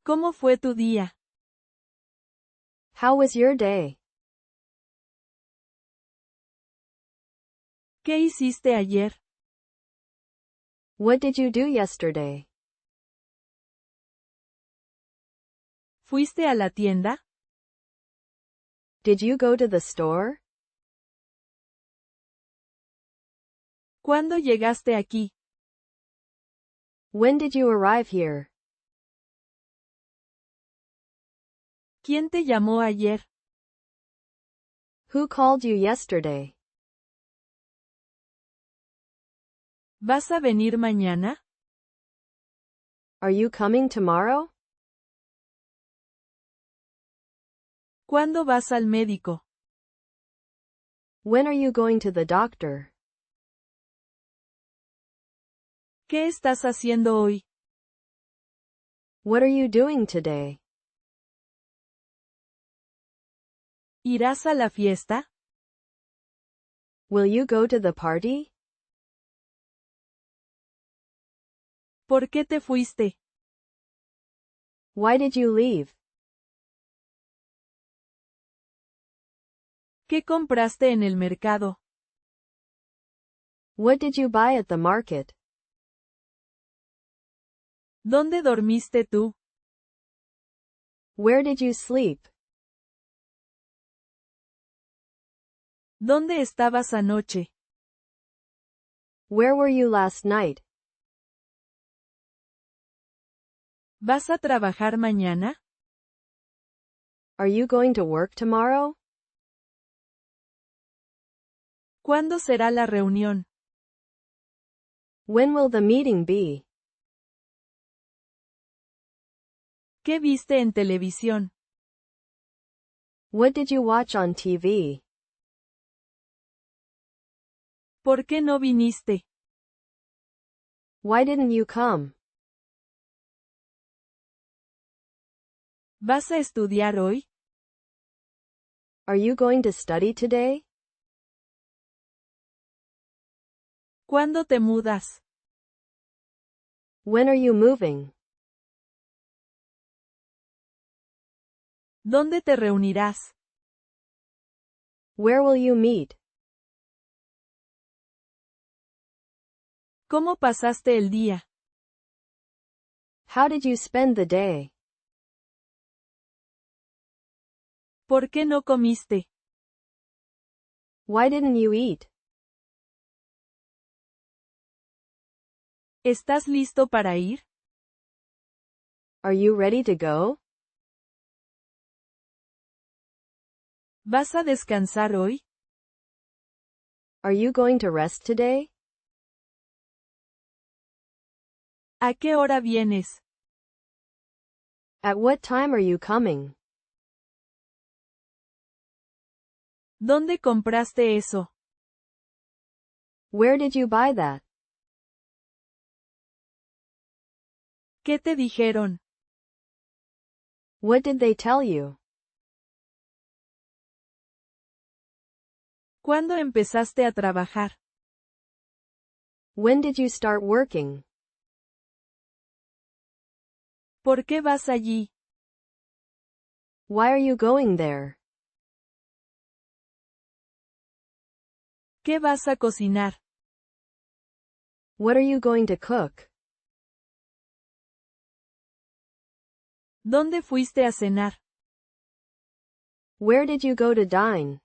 ¿Cómo fue tu día? How was your day? ¿Qué hiciste ayer? What did you do yesterday? ¿Fuiste a la tienda? Did you go to the store? ¿Cuándo llegaste aquí? When did you arrive here? ¿Quién te llamó ayer? Who called you yesterday? ¿Vas a venir mañana? Are you coming tomorrow? ¿Cuándo vas al médico? When are you going to the doctor? ¿Qué estás haciendo hoy? What are you doing today? ¿Irás a la fiesta? Will you go to the party? ¿Por qué te fuiste? Why did you leave? ¿Qué compraste en el mercado? What did you buy at the market? ¿Dónde dormiste tú? Where did you sleep? ¿Dónde estabas anoche? Where were you last night? ¿Vas a trabajar mañana? Are you going to work tomorrow? ¿Cuándo será la reunión? When will the meeting be? ¿Qué viste en televisión? What did you watch on TV? ¿Por qué no viniste? Why didn't you come? ¿Vas a estudiar hoy? Are you going to study today? ¿Cuándo te mudas? When are you moving? ¿Dónde te reunirás? Where will you meet? ¿Cómo pasaste el día? How did you spend the day? ¿Por qué no comiste? Why didn't you eat? ¿Estás listo para ir? Are you ready to go? ¿Vas a descansar hoy? Are you going to rest today? ¿A qué hora vienes? At what time are you coming? ¿Dónde compraste eso? Where did you buy that? ¿Qué te dijeron? What did they tell you? ¿Cuándo empezaste a trabajar? When did you start working? ¿Por qué vas allí? Why are you going there? ¿Qué vas a cocinar? What are you going to cook? ¿Dónde fuiste a cenar? Where did you go to dine?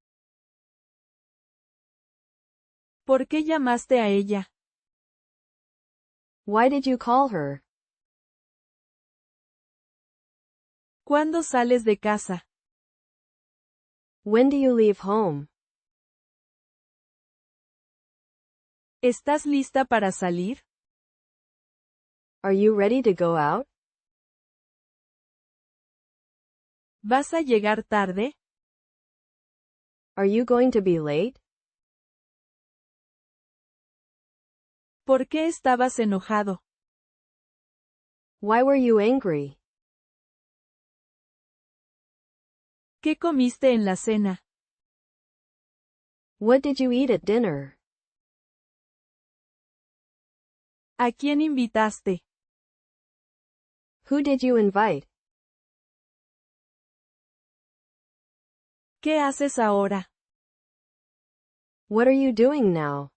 ¿Por qué llamaste a ella? Why did you call her? ¿Cuándo sales de casa? When do you leave home? ¿Estás lista para salir? Are you ready to go out? ¿Vas a llegar tarde? Are you going to be late? ¿Por qué estabas enojado? Why were you angry? ¿Qué comiste en la cena? What did you eat at dinner? ¿A quién invitaste? Who did you invite? ¿Qué haces ahora? What are you doing now?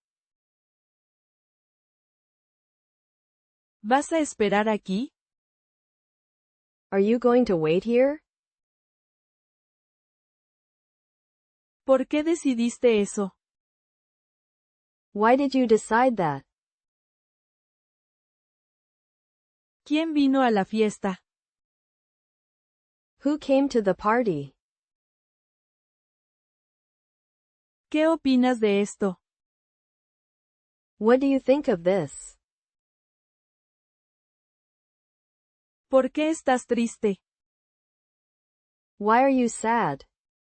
¿Vas a esperar aquí? Are you going to wait here? ¿Por qué decidiste eso? Why did you decide that? ¿Quién vino a la fiesta? Who came to the party? ¿Qué opinas de esto? What do you think of this? ¿Por qué estás triste? Why are you sad?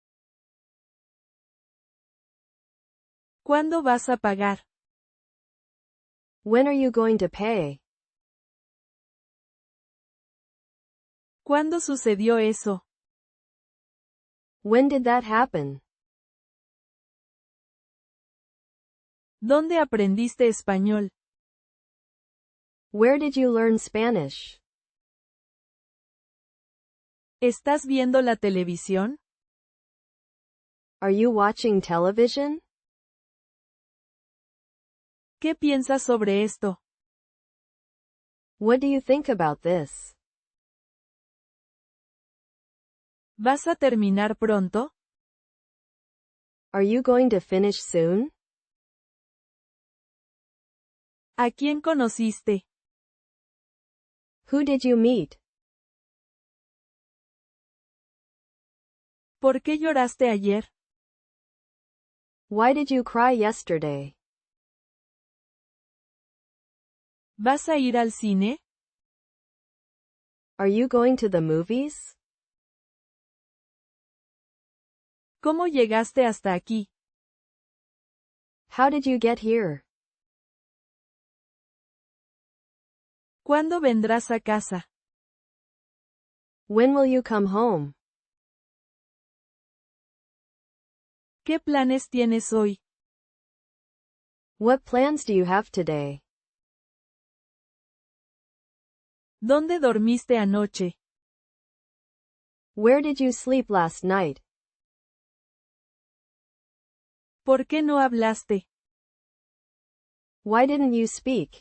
¿Cuándo vas a pagar? When are you going to pay? ¿Cuándo sucedió eso? When did that happen? ¿Dónde aprendiste español? Where did you learn Spanish? ¿Estás viendo la televisión? Are you watching television? ¿Qué piensas sobre esto? What do you think about this? ¿Vas a terminar pronto? Are you going to finish soon? ¿A quién conociste? Who did you meet? ¿Por qué lloraste ayer? Why did you cry yesterday? ¿Vas a ir al cine? Are you going to the movies? ¿Cómo llegaste hasta aquí? How did you get here? ¿Cuándo vendrás a casa? When will you come home? ¿Qué planes tienes hoy? What plans do you have today? ¿Dónde dormiste anoche? Where did you sleep last night? ¿Por qué no hablaste? Why didn't you speak?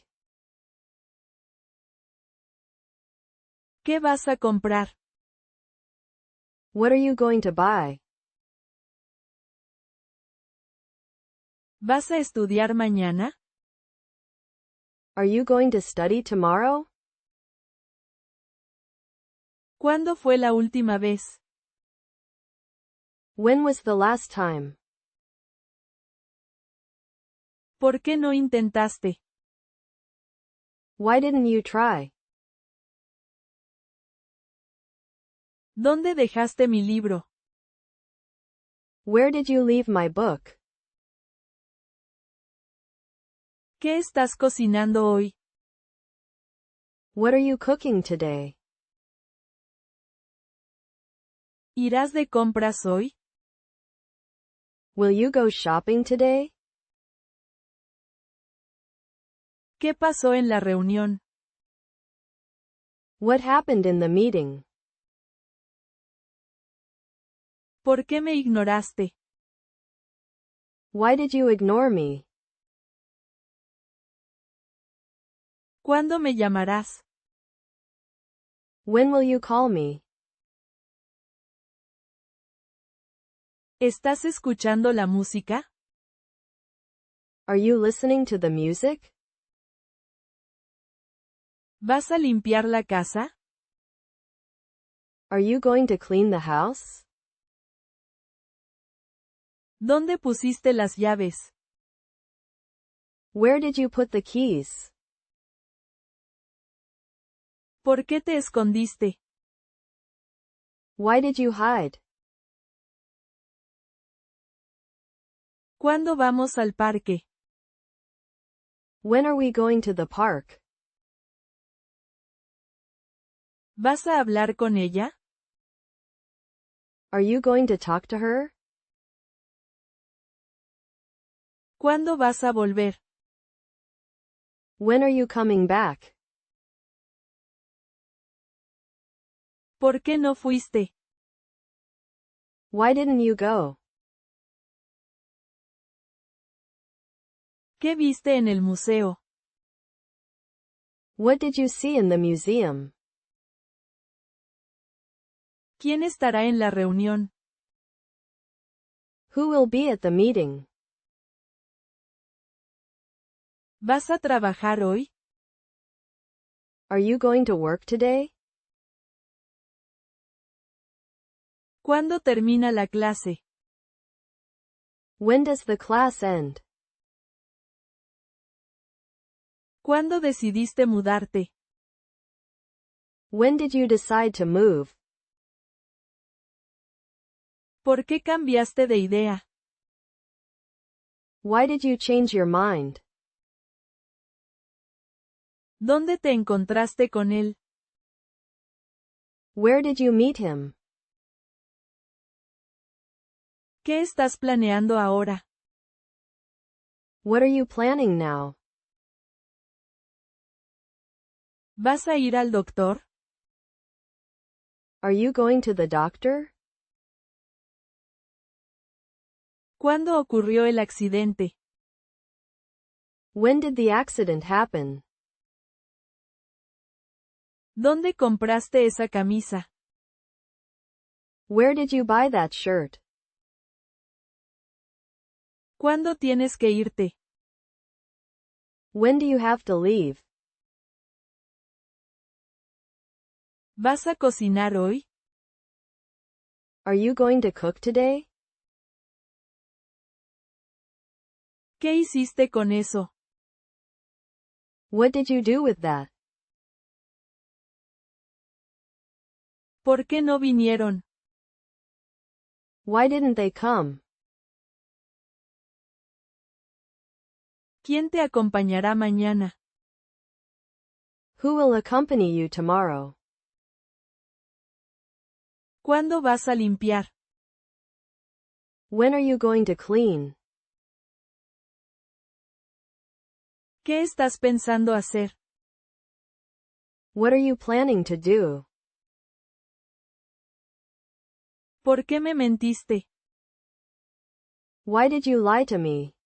¿Qué vas a comprar? What are you going to buy? ¿Vas a estudiar mañana? Are you going to study tomorrow? ¿Cuándo fue la última vez? When was the last time? ¿Por qué no intentaste? Why didn't you try? ¿Dónde dejaste mi libro? Where did you leave my book? ¿Qué estás cocinando hoy? What are you cooking today? ¿Irás de compras hoy? Will you go shopping today? ¿Qué pasó en la reunión? What happened in the meeting? ¿Por qué me ignoraste? Why did you ignore me? ¿Cuándo me llamarás? When will you call me? ¿Estás escuchando la música? Are you listening to the music? ¿Vas a limpiar la casa? Are you going to clean the house? ¿Dónde pusiste las llaves? Where did you put the keys? ¿Por qué te escondiste? Why did you hide? ¿Cuándo vamos al parque? When are we going to the park? ¿Vas a hablar con ella? Are you going to talk to her? ¿Cuándo vas a volver? When are you coming back? ¿Por qué no fuiste? Why didn't you go? ¿Qué viste en el museo? What did you see in the museum? ¿Quién estará en la reunión? Who will be at the meeting? ¿Vas a trabajar hoy? Are you going to work today? ¿Cuándo termina la clase? When does the class end? ¿Cuándo decidiste mudarte? When did you decide to move? ¿Por qué cambiaste de idea? Why did you change your mind? ¿Dónde te encontraste con él? Where did you meet him? ¿Qué estás planeando ahora? What are you planning now? ¿Vas a ir al doctor? Are you going to the doctor? ¿Cuándo ocurrió el accidente? When did the accident happen? ¿Dónde compraste esa camisa? Where did you buy that shirt? ¿Cuándo tienes que irte? When do you have to leave? ¿Vas a cocinar hoy? Are you going to cook today? ¿Qué hiciste con eso? What did you do with that? ¿Por qué no vinieron? Why didn't they come? ¿Quién te acompañará mañana? Who will accompany you tomorrow? ¿Cuándo vas a limpiar? When are you going to clean? ¿Qué estás pensando hacer? What are you planning to do? ¿Por qué me mentiste? Why did you lie to me?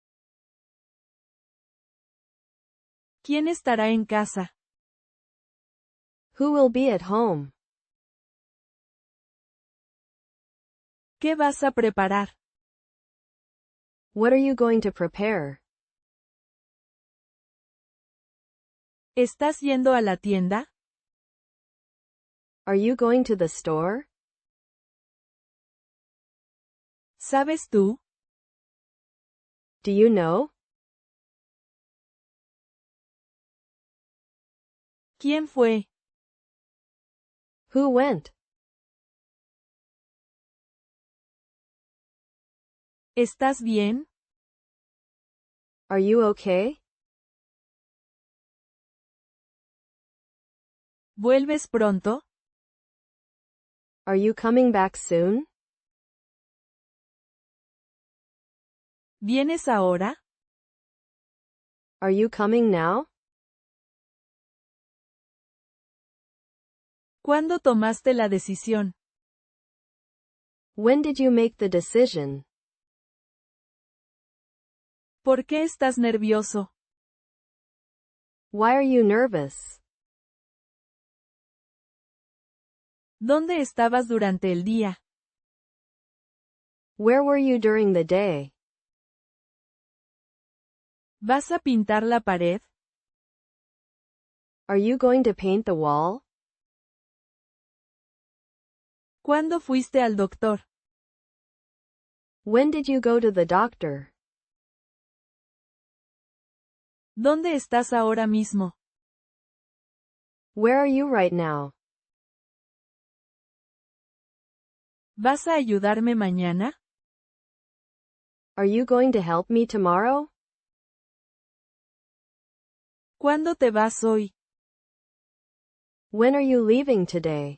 ¿Quién estará en casa? Who will be at home? ¿Qué vas a preparar? What are you going to prepare? ¿Estás yendo a la tienda? Are you going to the store? ¿Sabes tú? Do you know? ¿Quién fue? Who went? ¿Estás bien? Are you okay? ¿Vuelves pronto? Are you coming back soon? ¿Vienes ahora? Are you coming now? ¿Cuándo tomaste la decisión? When did you make the decision? ¿Por qué estás nervioso? Why are you nervous? ¿Dónde estabas durante el día? Where were you during the day? ¿Vas a pintar la pared? Are you going to paint the wall? ¿Cuándo fuiste al doctor? When did you go to the doctor? ¿Dónde estás ahora mismo? Where are you right now? ¿Vas a ayudarme mañana? Are you going to help me tomorrow? ¿Cuándo te vas hoy? When are you leaving today?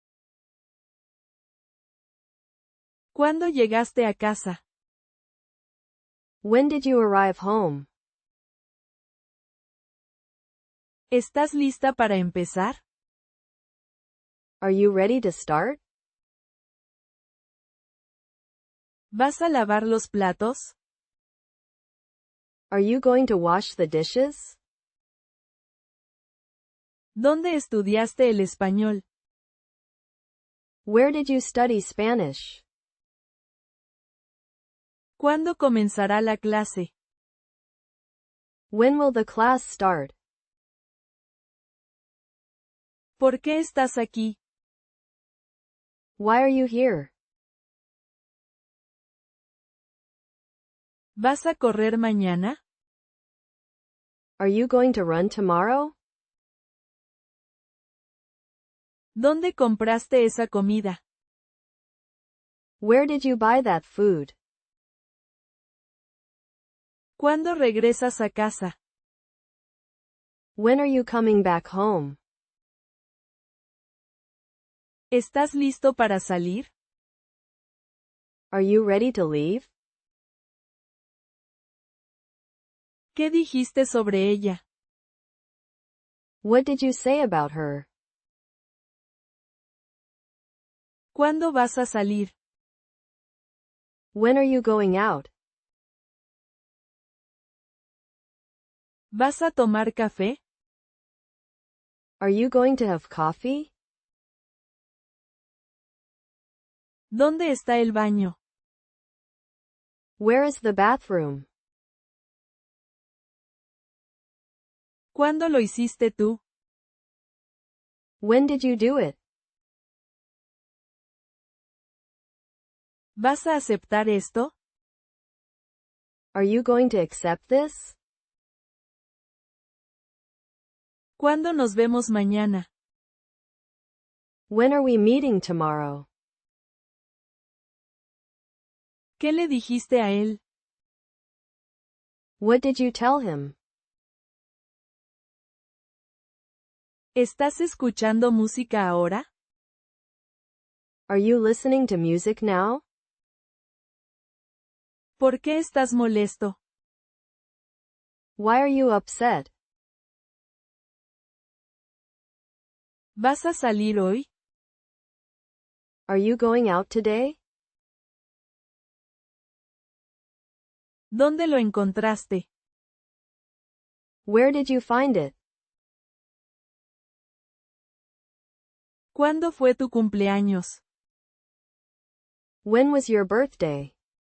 ¿Cuándo llegaste a casa? When did you arrive home? ¿Estás lista para empezar? Are you ready to start? ¿Vas a lavar los platos? Are you going to wash the dishes? ¿Dónde estudiaste el español? Where did you study Spanish? ¿Cuándo comenzará la clase? When will the class start? ¿Por qué estás aquí? Why are you here? ¿Vas a correr mañana? Are you going to run tomorrow? ¿Dónde compraste esa comida? Where did you buy that food? ¿Cuándo regresas a casa? When are you coming back home? ¿Estás listo para salir? Are you ready to leave? ¿Qué dijiste sobre ella? What did you say about her? ¿Cuándo vas a salir? When are you going out? ¿Vas a tomar café? Are you going to have coffee? ¿Dónde está el baño? Where is the bathroom? ¿Cuándo lo hiciste tú? When did you do it? ¿Vas a aceptar esto? Are you going to accept this? ¿Cuándo nos vemos mañana? When are we meeting tomorrow? ¿Qué le dijiste a él? What did you tell him? ¿Estás escuchando música ahora? Are you listening to music now? ¿Por qué estás molesto? Why are you upset? ¿Vas a salir hoy? Are you going out today? ¿Dónde lo encontraste? Where did you find it? ¿Cuándo fue tu cumpleaños? When was your birthday?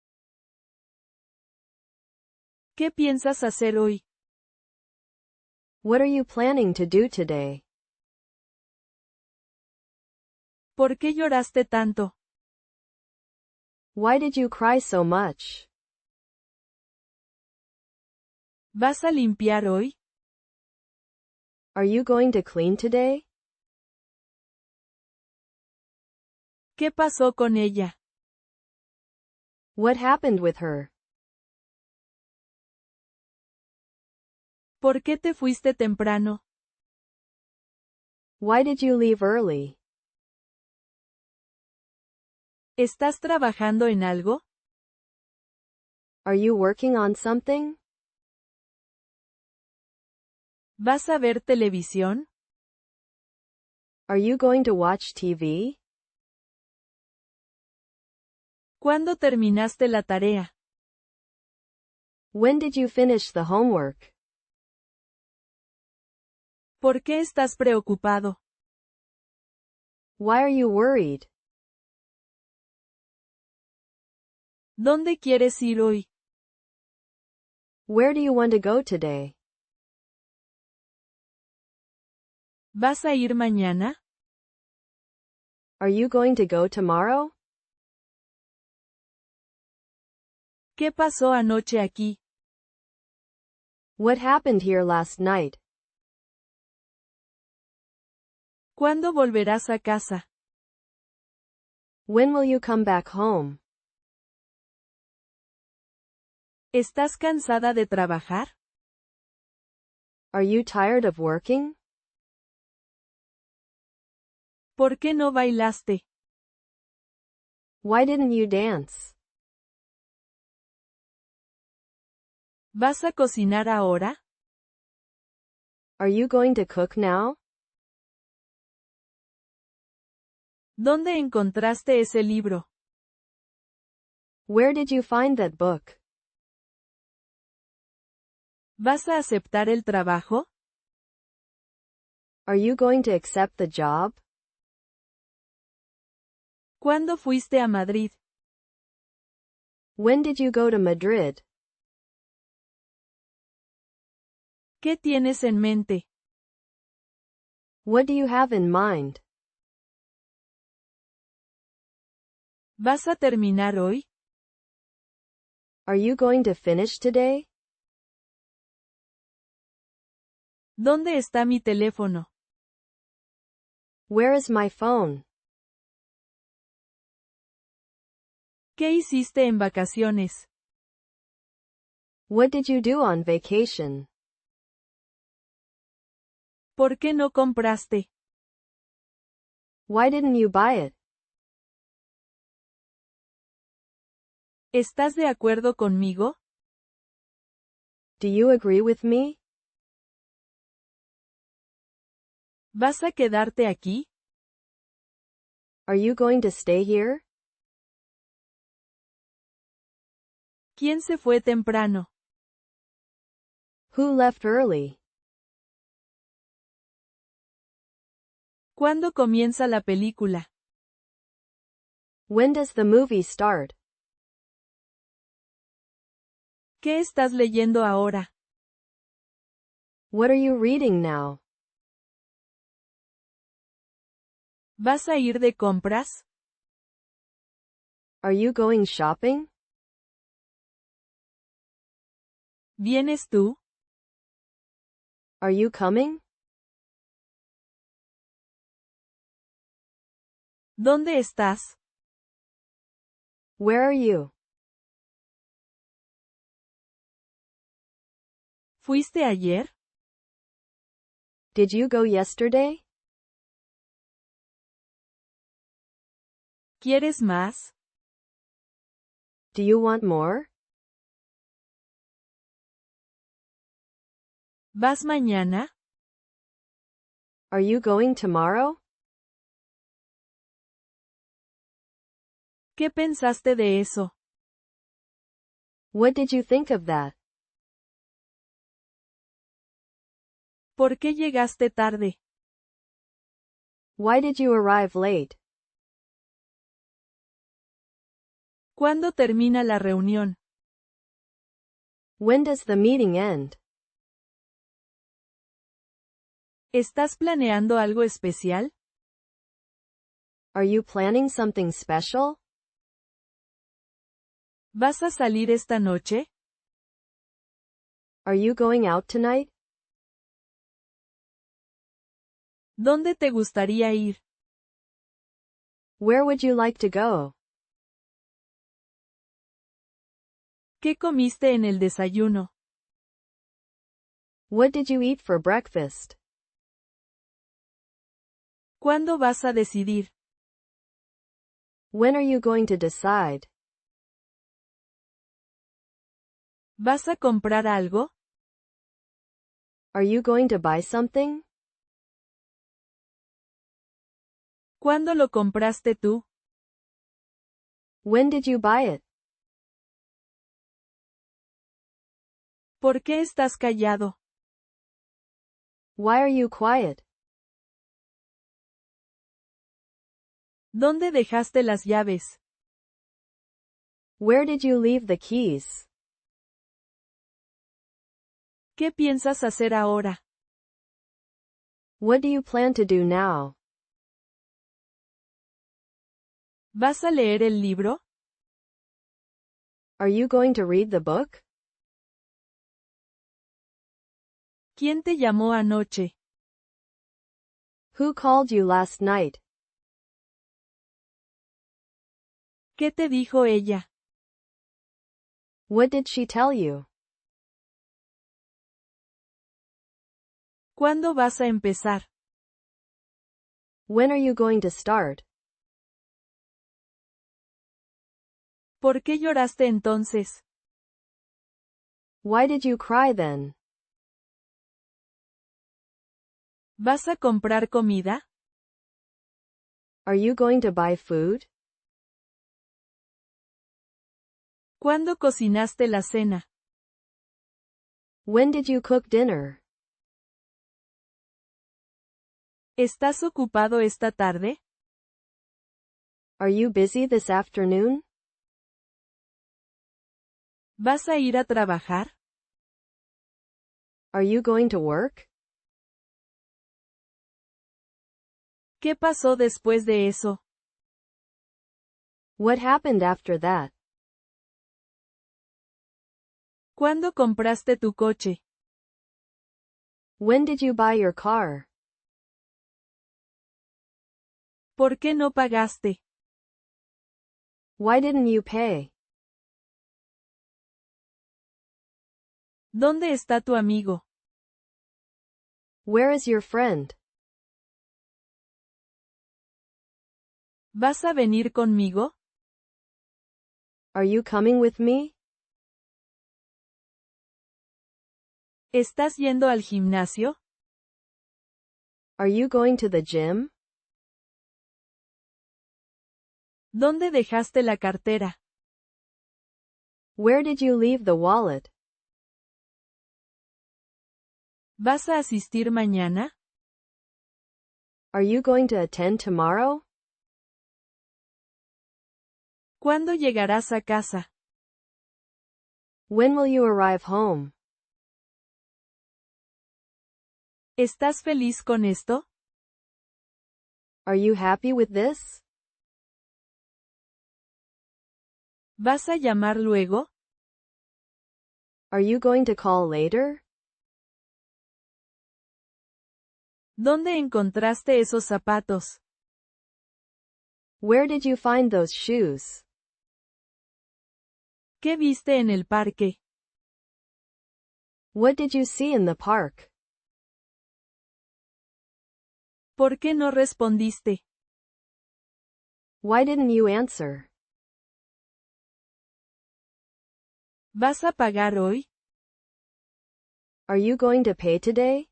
¿Qué piensas hacer hoy? What are you planning to do today? ¿Por qué lloraste tanto? Why did you cry so much? ¿Vas a limpiar hoy? Are you going to clean today? ¿Qué pasó con ella? What happened with her? ¿Por qué te fuiste temprano? Why did you leave early? ¿Estás trabajando en algo? Are you working on something? ¿Vas a ver televisión? Are you going to watch TV? ¿Cuándo terminaste la tarea? When did you finish the homework? ¿Por qué estás preocupado? Why are you worried? ¿Dónde quieres ir hoy? Where do you want to go today? ¿Vas a ir mañana? Are you going to go tomorrow? ¿Qué pasó anoche aquí? What happened here last night? ¿Cuándo volverás a casa? When will you come back home? ¿Estás cansada de trabajar? Are you tired of working? ¿Por qué no bailaste? Why didn't you dance? ¿Vas a cocinar ahora? Are you going to cook now? ¿Dónde encontraste ese libro? Where did you find that book? ¿Vas a aceptar el trabajo? Are you going to accept the job? ¿Cuándo fuiste a Madrid? When did you go to Madrid? ¿Qué tienes en mente? What do you have in mind? ¿Vas a terminar hoy? Are you going to finish today? ¿Dónde está mi teléfono? Where is my phone? ¿Qué hiciste en vacaciones? What did you do on vacation? ¿Por qué no compraste? Why didn't you buy it? ¿Estás de acuerdo conmigo? Do you agree with me? ¿Vas a quedarte aquí? Are you going to stay here? ¿Quién se fue temprano? Who left early? ¿Cuándo comienza la película? When does the movie start? ¿Qué estás leyendo ahora? What are you reading now? ¿Vas a ir de compras? Are you going shopping? ¿Vienes tú? Are you coming? ¿Dónde estás? Where are you? ¿Fuiste ayer? Did you go yesterday? ¿Quieres más? Do you want more? ¿Vas mañana? Are you going tomorrow? ¿Qué pensaste de eso? What did you think of that? ¿Por qué llegaste tarde? Why did you arrive late? ¿Cuándo termina la reunión? When does the meeting end? ¿Estás planeando algo especial? Are you planning something special? ¿Vas a salir esta noche? Are you going out tonight? ¿Dónde te gustaría ir? Where would you like to go? ¿Qué comiste en el desayuno? What did you eat for breakfast? ¿Cuándo vas a decidir? When are you going to decide? ¿Vas a comprar algo? Are you going to buy something? ¿Cuándo lo compraste tú? When did you buy it? ¿Por qué estás callado? Why are you quiet? ¿Dónde dejaste las llaves? Where did you leave the keys? ¿Qué piensas hacer ahora? What do you plan to do now? ¿Vas a leer el libro? Are you going to read the book? ¿Quién te llamó anoche? Who called you last night? ¿Qué te dijo ella? What did she tell you? ¿Cuándo vas a empezar? When are you going to start? ¿Por qué lloraste entonces? Why did you cry then? ¿Vas a comprar comida? Are you going to buy food? ¿Cuándo cocinaste la cena? When did you cook dinner? ¿Estás ocupado esta tarde? Are you busy this afternoon? ¿Vas a ir a trabajar? Are you going to work? ¿Qué pasó después de eso? What happened after that? ¿Cuándo compraste tu coche? When did you buy your car? ¿Por qué no pagaste? Why didn't you pay? ¿Dónde está tu amigo? Where is your friend? ¿Vas a venir conmigo? Are you coming with me? ¿Estás yendo al gimnasio? Are you going to the gym? ¿Dónde dejaste la cartera? Where did you leave the wallet? ¿Vas a asistir mañana? Are you going to attend tomorrow? ¿Cuándo llegarás a casa? When will you arrive home? ¿Estás feliz con esto? Are you happy with this? ¿Vas a llamar luego? Are you going to call later? ¿Dónde encontraste esos zapatos? Where did you find those shoes? ¿Qué viste en el parque? What did you see in the park? ¿Por qué no respondiste? Why didn't you answer? ¿Vas a pagar hoy? Are you going to pay today?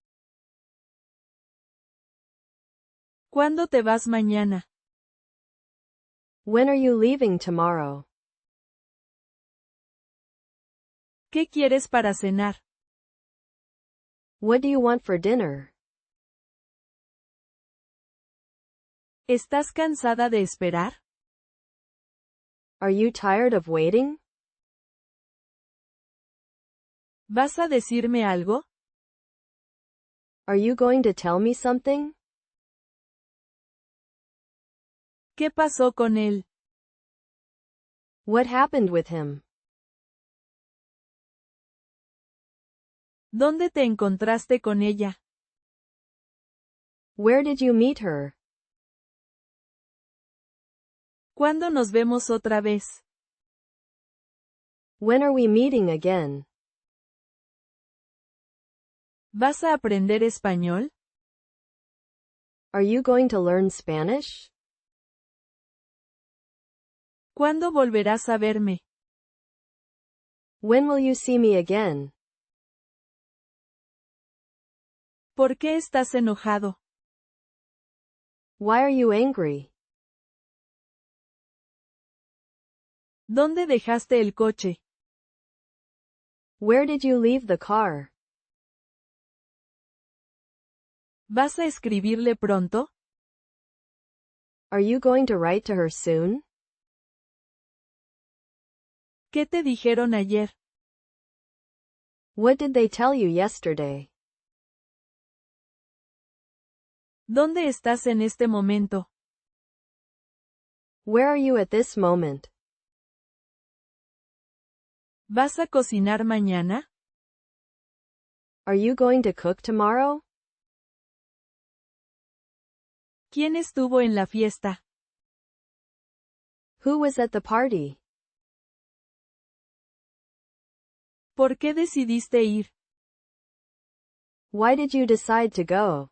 ¿Cuándo te vas mañana? When are you leaving tomorrow? ¿Qué quieres para cenar? What do you want for dinner? ¿Estás cansada de esperar? Are you tired of waiting? ¿Vas a decirme algo? Are you going to tell me something? ¿Qué pasó con él? What happened with him? ¿Dónde te encontraste con ella? Where did you meet her? ¿Cuándo nos vemos otra vez? When are we meeting again? ¿Vas a aprender español? Are you going to learn Spanish? ¿Cuándo volverás a verme? When will you see me again? ¿Por qué estás enojado? Why are you angry? ¿Dónde dejaste el coche? Where did you leave the car? ¿Vas a escribirle pronto? Are you going to write to her soon? ¿Qué te dijeron ayer? What did they tell you yesterday? ¿Dónde estás en este momento? Where are you at this moment? ¿Vas a cocinar mañana? Are you going to cook tomorrow? ¿Quién estuvo en la fiesta? Who was at the party? ¿Por qué decidiste ir? Why did you decide to go?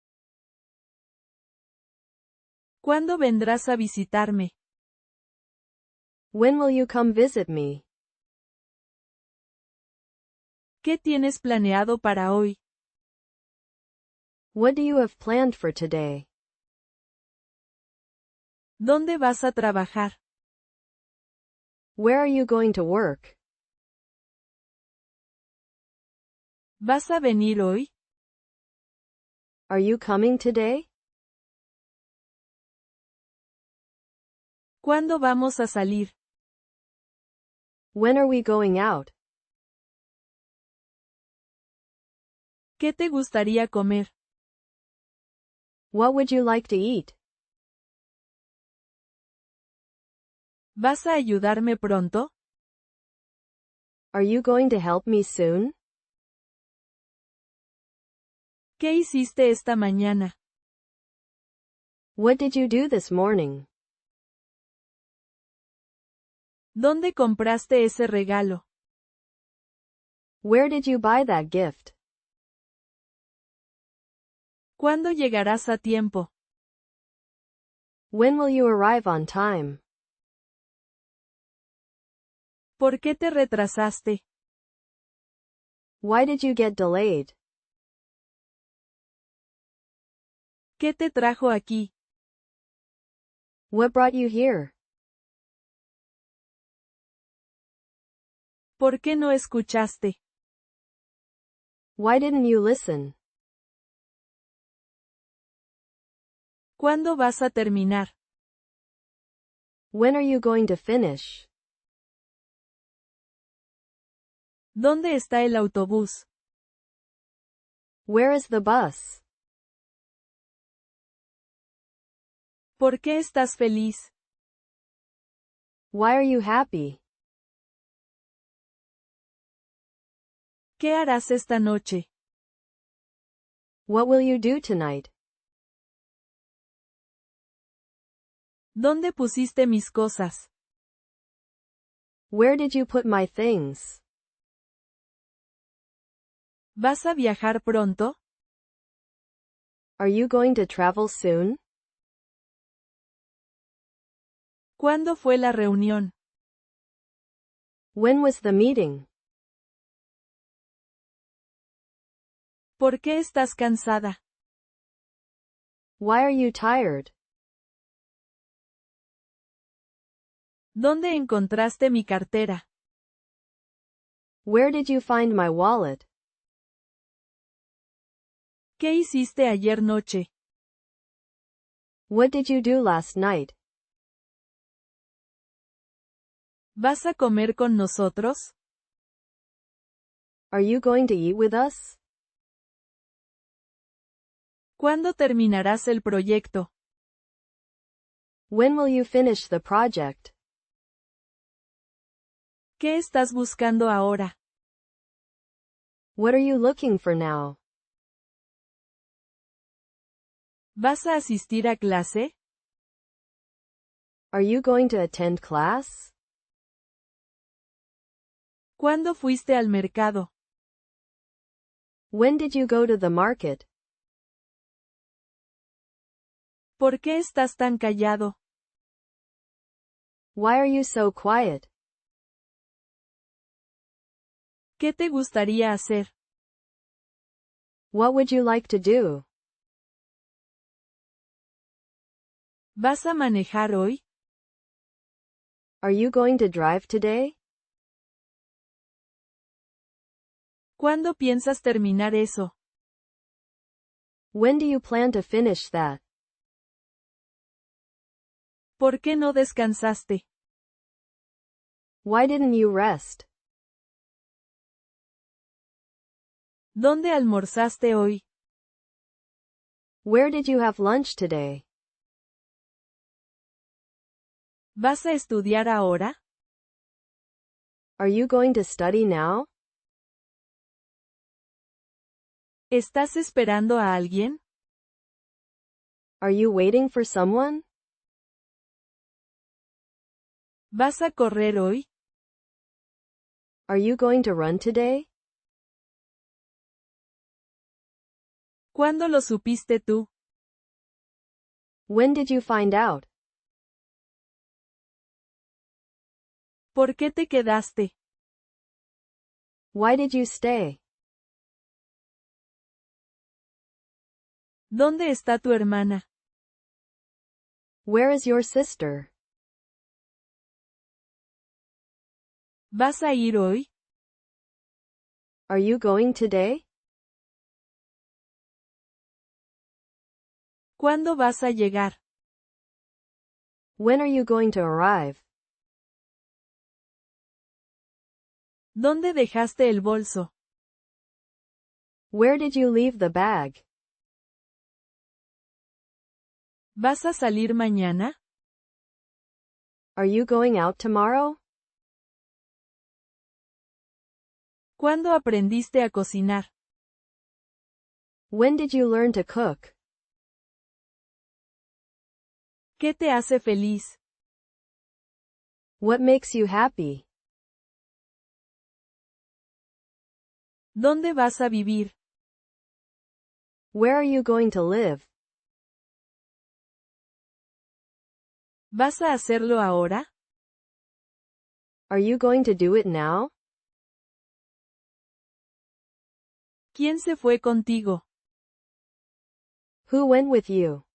¿Cuándo vendrás a visitarme? When will you come visit me? ¿Qué tienes planeado para hoy? What do you have planned for today? ¿Dónde vas a trabajar? Where are you going to work? ¿Vas a venir hoy? Are you coming today? ¿Cuándo vamos a salir? When are we going out? ¿Qué te gustaría comer? What would you like to eat? ¿Vas a ayudarme pronto? Are you going to help me soon? ¿Qué hiciste esta mañana? What did you do this morning? ¿Dónde compraste ese regalo? Where did you buy that gift? ¿Cuándo llegarás a tiempo? When will you arrive on time? ¿Por qué te retrasaste? Why did you get delayed? ¿Qué te trajo aquí? What brought you here? ¿Por qué no escuchaste? Why didn't you listen? ¿Cuándo vas a terminar? When are you going to finish? ¿Dónde está el autobús? Where is the bus? ¿Por qué estás feliz? Why are you happy? ¿Qué harás esta noche? What will you do tonight? ¿Dónde pusiste mis cosas? Where did you put my things? ¿Vas a viajar pronto? Are you going to travel soon? ¿Cuándo fue la reunión? When was the meeting? ¿Por qué estás cansada? Why are you tired? ¿Dónde encontraste mi cartera? Where did you find my wallet? ¿Qué hiciste ayer noche? What did you do last night? ¿Vas a comer con nosotros? Are you going to eat with us? ¿Cuándo terminarás el proyecto? When will you finish the project? ¿Qué estás buscando ahora? What are you looking for now? ¿Vas a asistir a clase? Are you going to attend class? ¿Cuándo fuiste al mercado? When did you go to the market? ¿Por qué estás tan callado? Why are you so quiet? ¿Qué te gustaría hacer? What would you like to do? ¿Vas a manejar hoy? Are you going to drive today? ¿Cuándo piensas terminar eso? When do you plan to finish that? ¿Por qué no descansaste? Why didn't you rest? ¿Dónde almorzaste hoy? Where did you have lunch today? ¿Vas a estudiar ahora? Are you going to study now? ¿Estás esperando a alguien? Are you waiting for someone? ¿Vas a correr hoy? Are you going to run today? ¿Cuándo lo supiste tú? When did you find out? ¿Por qué te quedaste? Why did you stay? ¿Dónde está tu hermana? Where is your sister? ¿Vas a ir hoy? Are you going today? ¿Cuándo vas a llegar? When are you going to arrive? ¿Dónde dejaste el bolso? Where did you leave the bag? ¿Vas a salir mañana? Are you going out tomorrow? ¿Cuándo aprendiste a cocinar? When did you learn to cook? ¿Qué te hace feliz? What makes you happy? ¿Dónde vas a vivir? Where are you going to live? ¿Vas a hacerlo ahora? Are you going to do it now? ¿Quién se fue contigo? Who went with you?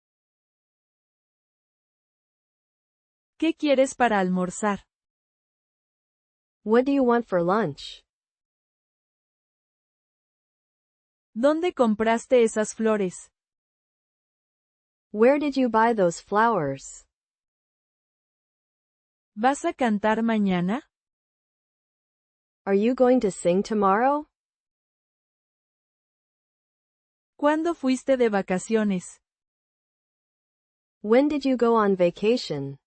¿Qué quieres para almorzar? What do you want for lunch? ¿Dónde compraste esas flores? Where did you buy those flowers? ¿Vas a cantar mañana? Are you going to sing tomorrow? ¿Cuándo fuiste de vacaciones? When did you go on vacation?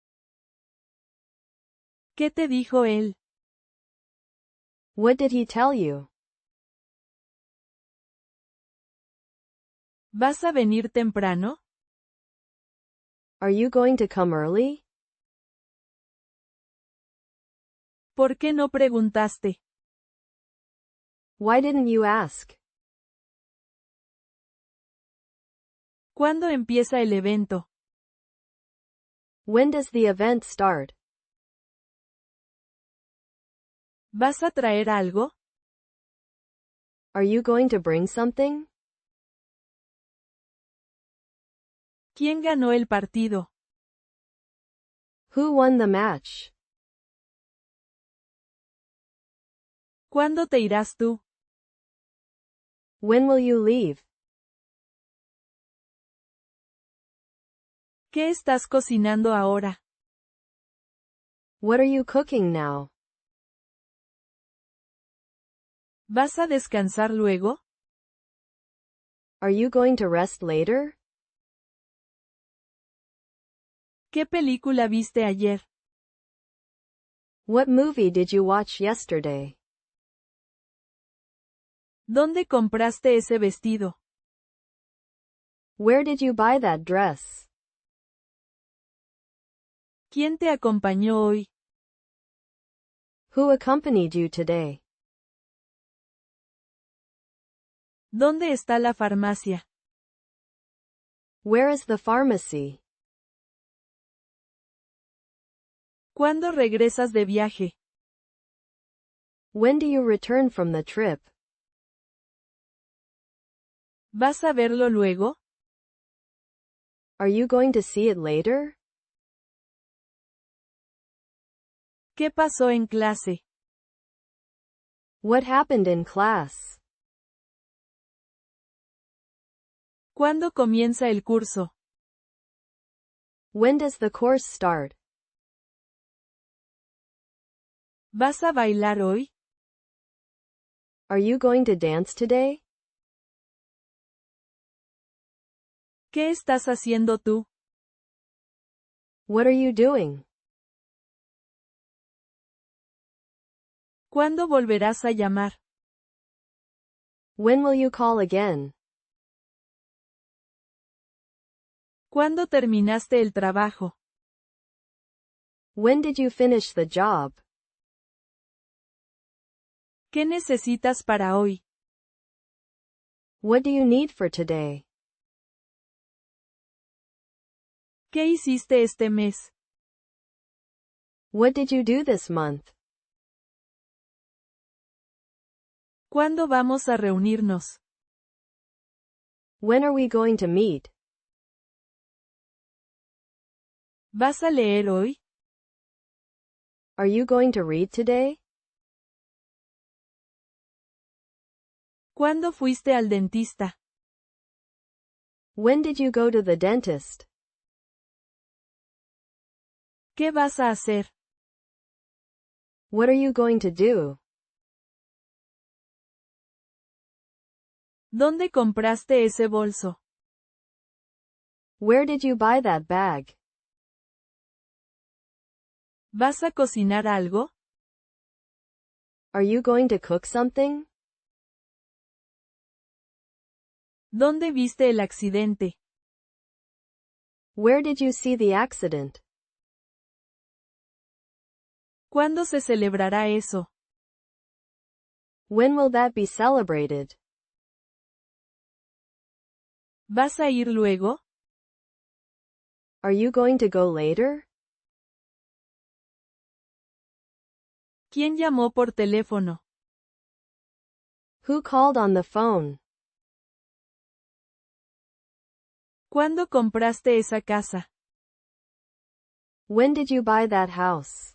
¿Qué te dijo él? What did he tell you? ¿Vas a venir temprano? Are you going to come early? ¿Por qué no preguntaste? Why didn't you ask? ¿Cuándo empieza el evento? When does the event start? ¿Vas a traer algo? Are you going to bring something? ¿Quién ganó el partido? Who won the match? ¿Cuándo te irás tú? When will you leave? ¿Qué estás cocinando ahora? What are you cooking now? ¿Vas a descansar luego? Are you going to rest later? ¿Qué película viste ayer? What movie did you watch yesterday? ¿Dónde compraste ese vestido? Where did you buy that dress? ¿Quién te acompañó hoy? Who accompanied you today? ¿Dónde está la farmacia? Where is the pharmacy? ¿Cuándo regresas de viaje? When do you return from the trip? ¿Vas a verlo luego? Are you going to see it later? ¿Qué pasó en clase? What happened in class? ¿Cuándo comienza el curso? When does the course start? ¿Vas a bailar hoy? Are you going to dance today? ¿Qué estás haciendo tú? What are you doing? ¿Cuándo volverás a llamar? When will you call again? ¿Cuándo terminaste el trabajo? When did you finish the job? ¿Qué necesitas para hoy? What do you need for today? ¿Qué hiciste este mes? What did you do this month? ¿Cuándo vamos a reunirnos? When are we going to meet? ¿Vas a leer hoy? Are you going to read today? ¿Cuándo fuiste al dentista? When did you go to the dentist? ¿Qué vas a hacer? What are you going to do? ¿Dónde compraste ese bolso? Where did you buy that bag? ¿Vas a cocinar algo? Are you going to cook something? ¿Dónde viste el accidente? Where did you see the accident? ¿Cuándo se celebrará eso? When will that be celebrated? ¿Vas a ir luego? Are you going to go later? ¿Quién llamó por teléfono? Who called on the phone? ¿Cuándo compraste esa casa? When did you buy that house?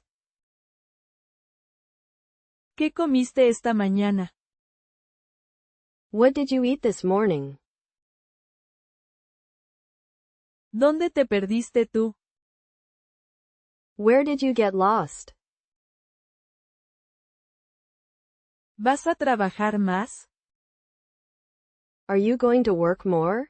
¿Qué comiste esta mañana? What did you eat this morning? ¿Dónde te perdiste tú? Where did you get lost? ¿Vas a trabajar más? Are you going to work more?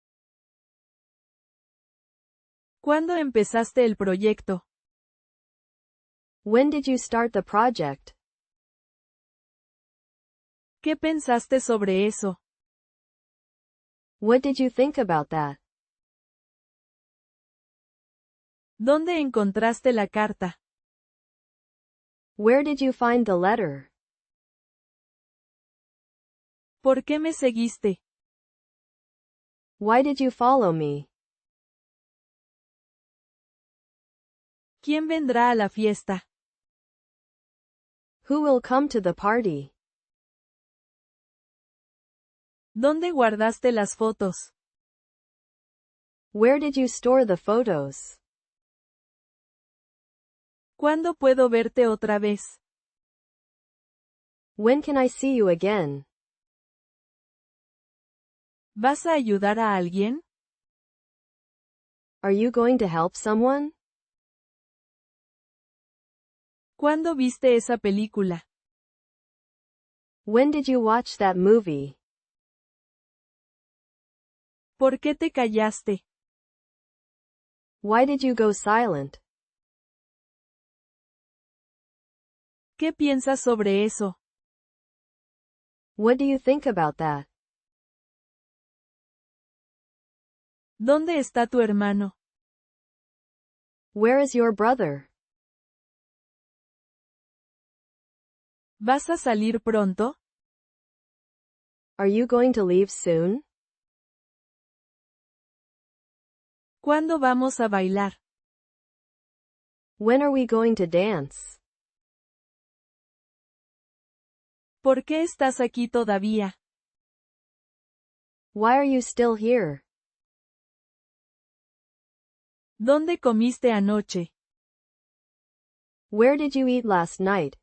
¿Cuándo empezaste el proyecto? When did you start the project? ¿Qué pensaste sobre eso? What did you think about that? ¿Dónde encontraste la carta? Where did you find the letter? ¿Por qué me seguiste? Why did you follow me? ¿Quién vendrá a la fiesta? Who will come to the party? ¿Dónde guardaste las fotos? Where did you store the photos? ¿Cuándo puedo verte otra vez? When can I see you again? ¿Vas a ayudar a alguien? Are you going to help someone? ¿Cuándo viste esa película? When did you watch that movie? ¿Por qué te callaste? Why did you go silent? ¿Qué piensas sobre eso? What do you think about that? ¿Dónde está tu hermano? Where is your brother? ¿Vas a salir pronto? Are you going to leave soon? ¿Cuándo vamos a bailar? When are we going to dance? ¿Por qué estás aquí todavía? Why are you still here? ¿Dónde comiste anoche? Where did you eat last night?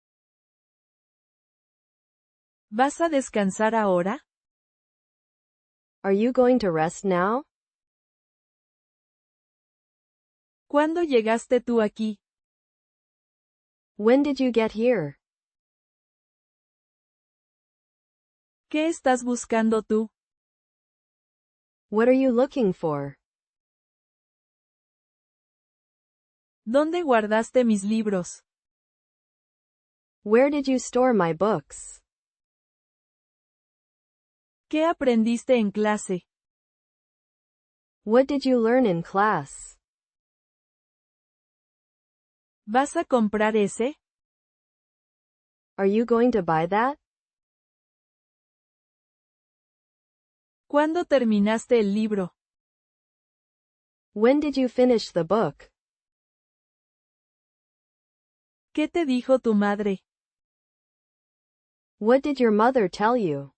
¿Vas a descansar ahora? Are you going to rest now? ¿Cuándo llegaste tú aquí? When did you get here? ¿Qué estás buscando tú? What are you looking for? ¿Dónde guardaste mis libros? Where did you store my books? ¿Qué aprendiste en clase? What did you learn in class? ¿Vas a comprar ese? Are you going to buy that? ¿Cuándo terminaste el libro? When did you finish the book? ¿Qué te dijo tu madre? What did your mother tell you?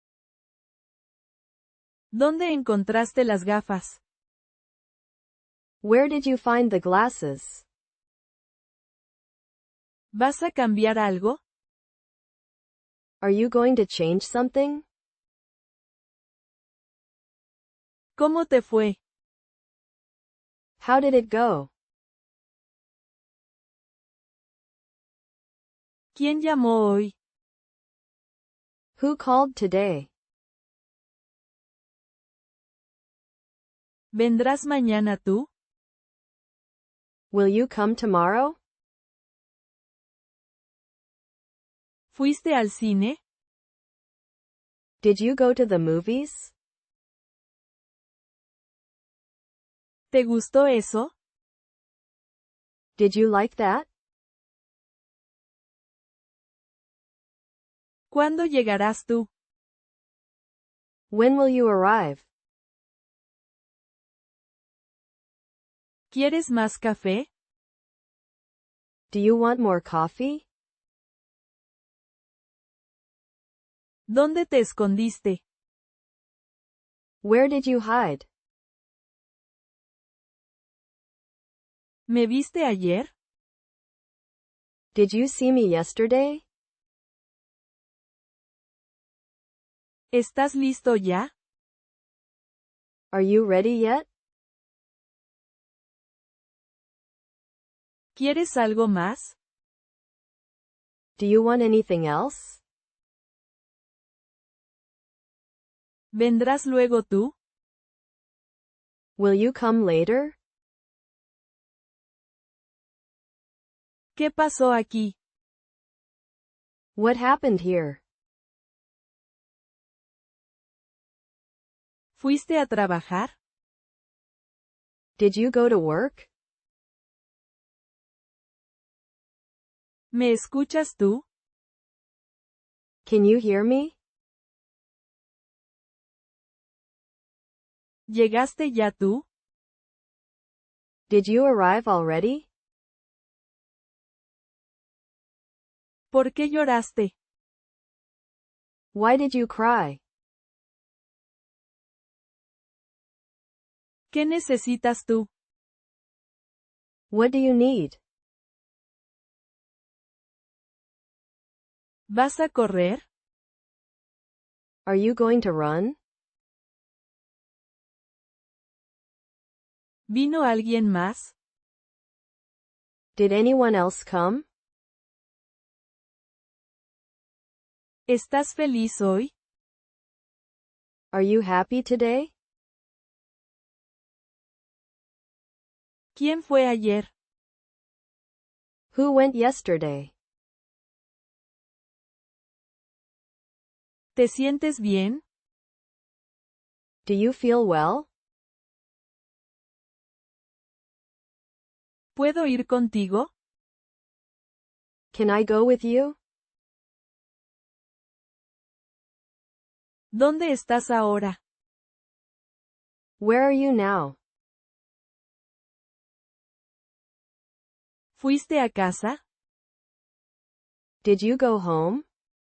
¿Dónde encontraste las gafas? Where did you find the glasses? ¿Vas a cambiar algo? Are you going to change something? ¿Cómo te fue? How did it go? ¿Quién llamó hoy? Who called today? ¿Vendrás mañana tú? Will you come tomorrow? ¿Fuiste al cine? Did you go to the movies? ¿Te gustó eso? Did you like that? ¿Cuándo llegarás tú? When will you arrive? ¿Quieres más café? Do you want more coffee? ¿Dónde te escondiste? Where did you hide? ¿Me viste ayer? Did you see me yesterday? ¿Estás listo ya? Are you ready yet? ¿Quieres algo más? Do you want anything else? ¿Vendrás luego tú? Will you come later? ¿Qué pasó aquí? What happened here? ¿Fuiste a trabajar? Did you go to work? ¿Me escuchas tú? Can you hear me? ¿Llegaste ya tú? Did you arrive already? ¿Por qué lloraste? Why did you cry? ¿Qué necesitas tú? What do you need? ¿Vas a correr? Are you going to run? ¿Vino alguien más? Did anyone else come? ¿Estás feliz hoy? Are you happy today? ¿Quién fue ayer? Who went yesterday? ¿Te sientes bien? Do you feel well? ¿Puedo ir contigo? Can I go with you? ¿Dónde estás ahora? Where are you now? ¿Fuiste a casa? Did you go home?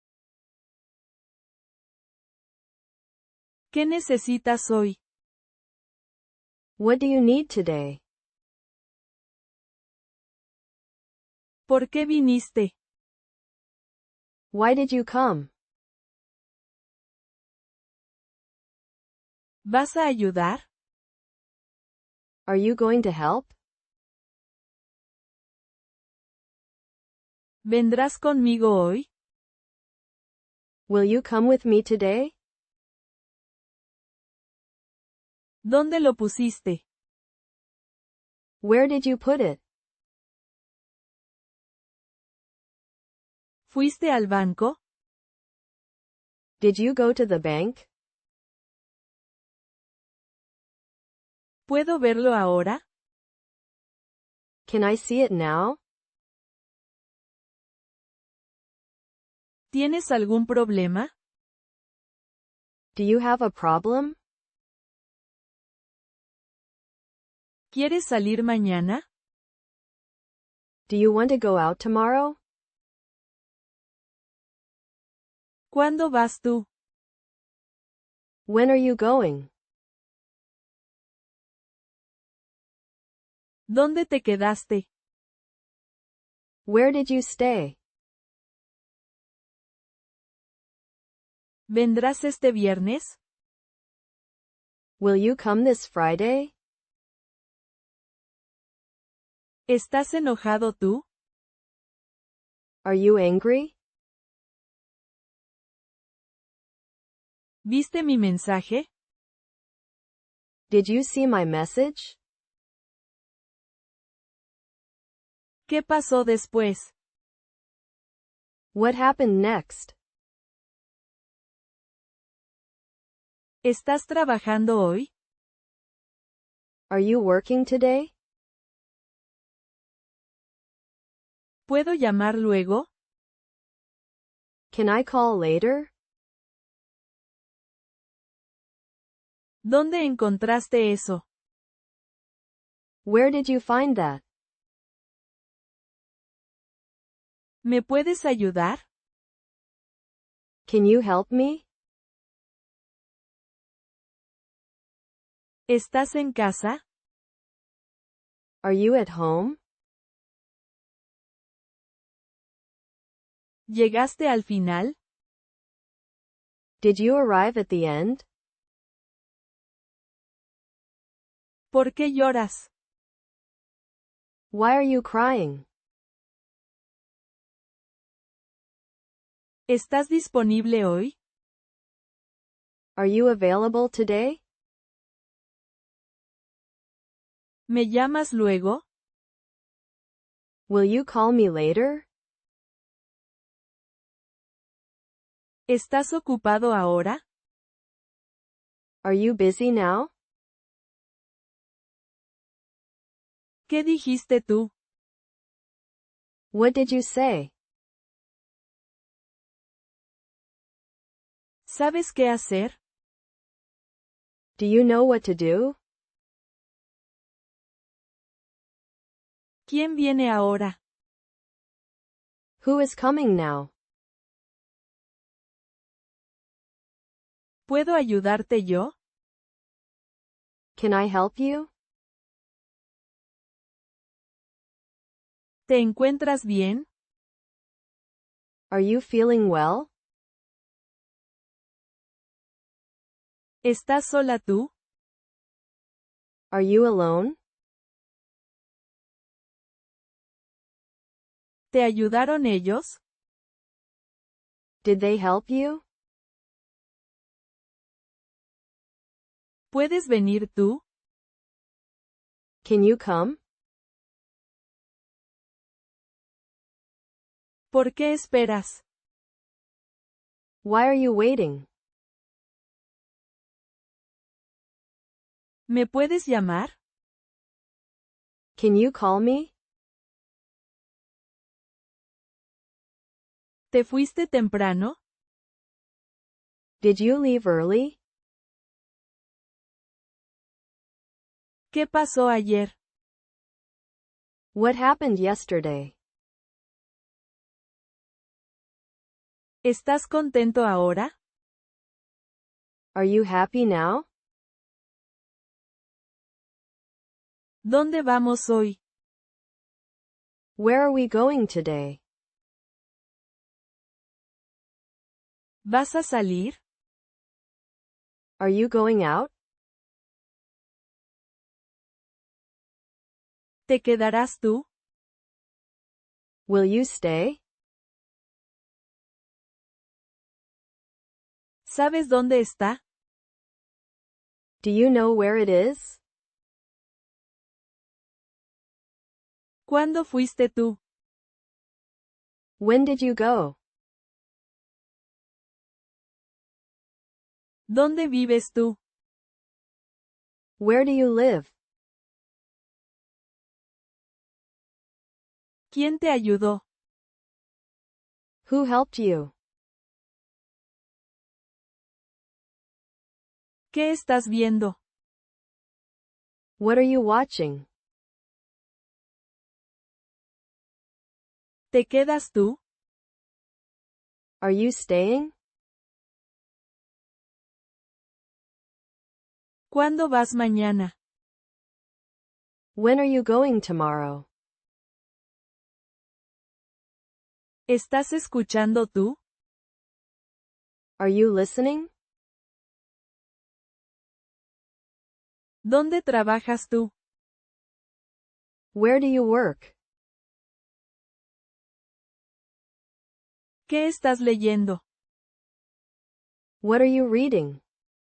¿Qué necesitas hoy? What do you need today? ¿Por qué viniste? Why did you come? ¿Vas a ayudar? Are you going to help? ¿Vendrás conmigo hoy? Will you come with me today? ¿Dónde lo pusiste? Where did you put it? ¿Fuiste al banco? Did you go to the bank? ¿Puedo verlo ahora? Can I see it now? ¿Tienes algún problema? Do you have a problem? ¿Quieres salir mañana? Do you want to go out tomorrow? ¿Cuándo vas tú? When are you going? ¿Dónde te quedaste? Where did you stay? ¿Vendrás este viernes? Will you come this Friday? ¿Estás enojado tú? Are you angry? ¿Viste mi mensaje? Did you see my message? ¿Qué pasó después? What happened next? ¿Estás trabajando hoy? Are you working today? ¿Puedo llamar luego? Can I call later? ¿Dónde encontraste eso? Where did you find that? ¿Me puedes ayudar? Can you help me? ¿Estás en casa? Are you at home? ¿Llegaste al final? Did you arrive at the end? ¿Por qué lloras? Why are you crying? ¿Estás disponible hoy? Are you available today? ¿Me llamas luego? Will you call me later? ¿Estás ocupado ahora? Are you busy now? ¿Qué dijiste tú? What did you say? ¿Sabes qué hacer? Do you know what to do? ¿Quién viene ahora? Who is coming now? ¿Puedo ayudarte yo? Can I help you? ¿Te encuentras bien? Are you feeling well? ¿Estás sola tú? Are you alone? ¿Te ayudaron ellos? Did they help you? ¿Puedes venir tú? Can you come? ¿Por qué esperas? Why are you waiting? ¿Me puedes llamar? Can you call me? ¿Te fuiste temprano? Did you leave early? ¿Qué pasó ayer? What happened yesterday? ¿Estás contento ahora? Are you happy now? ¿Dónde vamos hoy? Where are we going today? ¿Vas a salir? Are you going out? ¿Te quedarás tú? Will you stay? ¿Sabes dónde está? Do you know where it is? ¿Cuándo fuiste tú? When did you go? ¿Dónde vives tú? Where do you live? ¿Quién te ayudó? Who helped you? ¿Qué estás viendo? What are you watching? ¿Te quedas tú? Are you staying? ¿Cuándo vas mañana? When are you going tomorrow? ¿Estás escuchando tú? Are you listening? ¿Dónde trabajas tú? Where do you work? ¿Qué estás leyendo? What are you reading?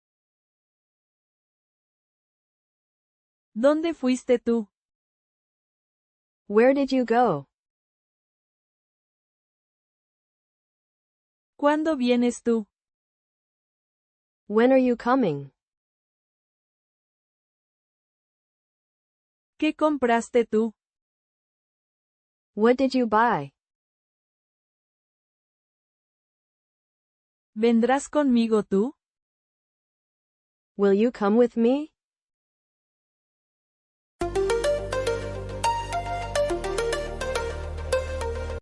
¿Dónde fuiste tú? Where did you go? ¿Cuándo vienes tú? When are you coming? ¿Qué compraste tú? What did you buy? ¿Vendrás conmigo tú? Will you come with me?